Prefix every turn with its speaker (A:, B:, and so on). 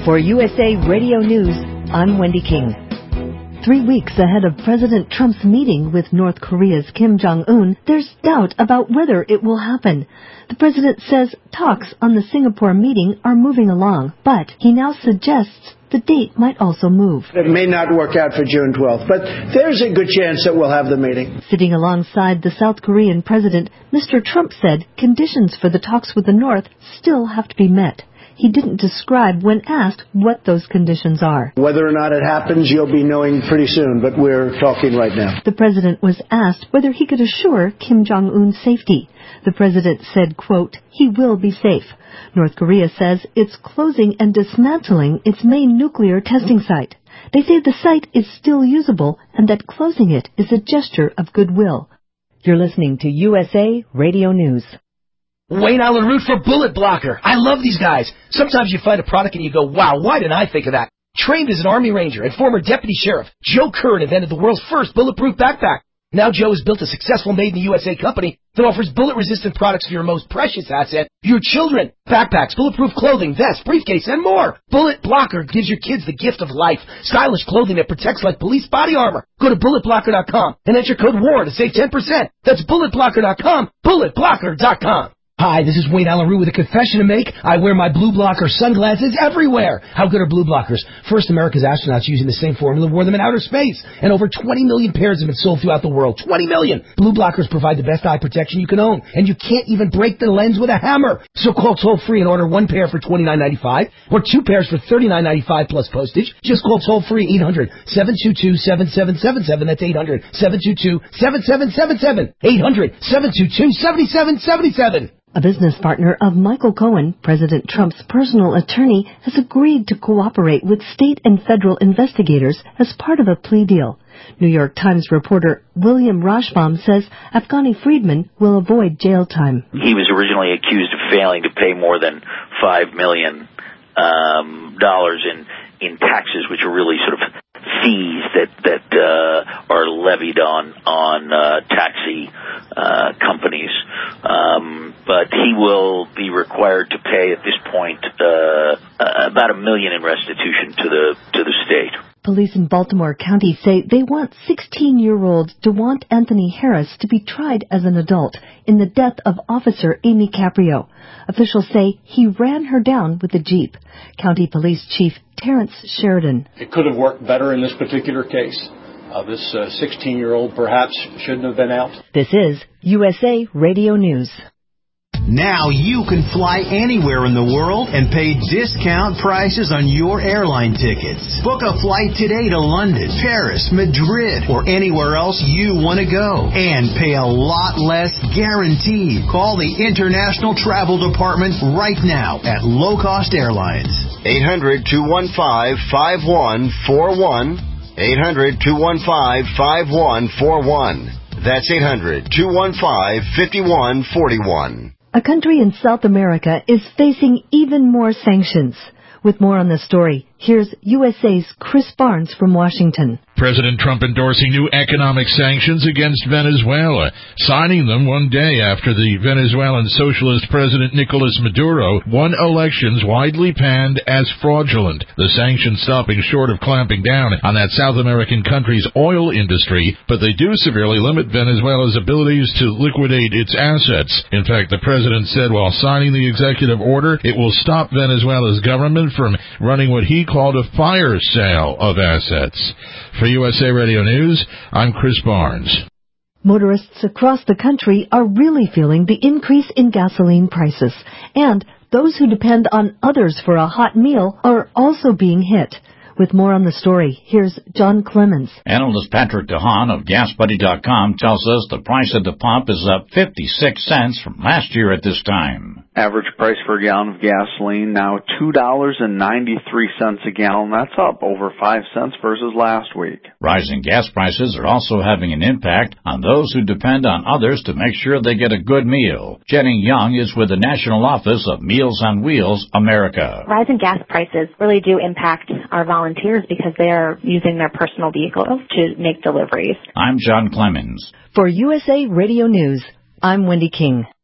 A: For USA Radio News, I'm Wendy King. 3 weeks ahead of President Trump's meeting with North Korea's Kim Jong-un, there's doubt about whether it will happen. The president says talks on the Singapore meeting are moving along, but he now suggests the date might also move.
B: It may not work out for June 12th, but there's a good chance that we'll have the meeting.
A: Sitting alongside the South Korean president, Mr. Trump said conditions for the talks with the North still have to be met. He didn't describe when asked what those conditions are.
B: Whether or not it happens, you'll be knowing pretty soon, but we're talking right now.
A: The president was asked whether he could assure Kim Jong-un's safety. The president said, quote, he will be safe. North Korea says it's closing and dismantling its main nuclear testing site. They say the site is still usable and that closing it is a gesture of goodwill. You're listening to USA Radio News.
C: Wayne Allen Root for Bullet Blocker. I love these guys. Sometimes you find a product and you go, wow, why didn't I think of that? Trained as an Army Ranger and former deputy sheriff, Joe Curran invented the world's first bulletproof backpack. Now Joe has built a successful made-in-the-USA company that offers bullet-resistant products for your most precious asset, your children. Backpacks, bulletproof clothing, vests, briefcase, and more. Bullet Blocker gives your kids the gift of life. Stylish clothing that protects like police body armor. Go to bulletblocker.com and enter code WAR to save 10%. That's bulletblocker.com, bulletblocker.com. Hi, this is Wayne Allen Root with a confession to make. I wear my Blue Blocker sunglasses everywhere. How good are Blue Blockers? First, America's astronauts using the same formula wore them in outer space. And over 20 million pairs have been sold throughout the world. 20 million! Blue Blockers provide the best eye protection you can own. And you can't even break the lens with a hammer. So call toll-free and order one pair for $29.95 or two pairs for $39.95 plus postage. Just call toll-free 800-722-7777. That's 800-722-7777. 800-722-7777.
A: A business partner of Michael Cohen, President Trump's personal attorney, has agreed to cooperate with state and federal investigators as part of a plea deal. New York Times reporter William Rashbaum says Afghani Friedman will avoid jail time.
D: He was originally accused of failing to pay more than $5 million in taxes, which are really sort of fees that are levied on taxi companies. But he will be required to pay at this point about $1 million in restitution to the state.
A: Police in Baltimore County say they want 16-year-old DeWant Anthony Harris to be tried as an adult in the death of Officer Amy Caprio. Officials say he ran her down with a Jeep. County Police Chief Terrence Sheridan.
E: It could have worked better in this particular case. This 16-year-old perhaps shouldn't have been out.
A: This is USA Radio News.
F: Now you can fly anywhere in the world and pay discount prices on your airline tickets. Book a flight today to London, Paris, Madrid, or anywhere else you want to go. And pay a lot less guaranteed. Call the International Travel Department right now at Low Cost Airlines.
G: 800-215-5141. 800-215-5141. That's 800-215-5141.
A: A country in South America is facing even more sanctions. With more on the story, here's USA's Chris Barnes from Washington.
H: President Trump endorsing new economic sanctions against Venezuela, signing them one day after the Venezuelan socialist president Nicolas Maduro won elections widely panned as fraudulent. The sanctions stopping short of clamping down on that South American country's oil industry, but they do severely limit Venezuela's abilities to liquidate its assets. In fact, the president said while signing the executive order, it will stop Venezuela's government from running what he called a fire sale of assets. For USA Radio News, I'm Chris Barnes.
A: Motorists across the country are really feeling the increase in gasoline prices, and those who depend on others for a hot meal are also being hit. With more on the story, here's John Clemens.
I: Analyst Patrick DeHaan of GasBuddy.com tells us the price at the pump is up 56 cents from last year at this time.
J: Average price for a gallon of gasoline now $2.93 a gallon. That's up over 5 cents versus last week.
I: Rising gas prices are also having an impact on those who depend on others to make sure they get a good meal. Jenny Young is with the National Office of Meals on Wheels America.
K: Rising gas prices really do impact our volunteers because they are using their personal vehicles to make deliveries.
I: I'm John Clemens.
A: For USA Radio News, I'm Wendy King.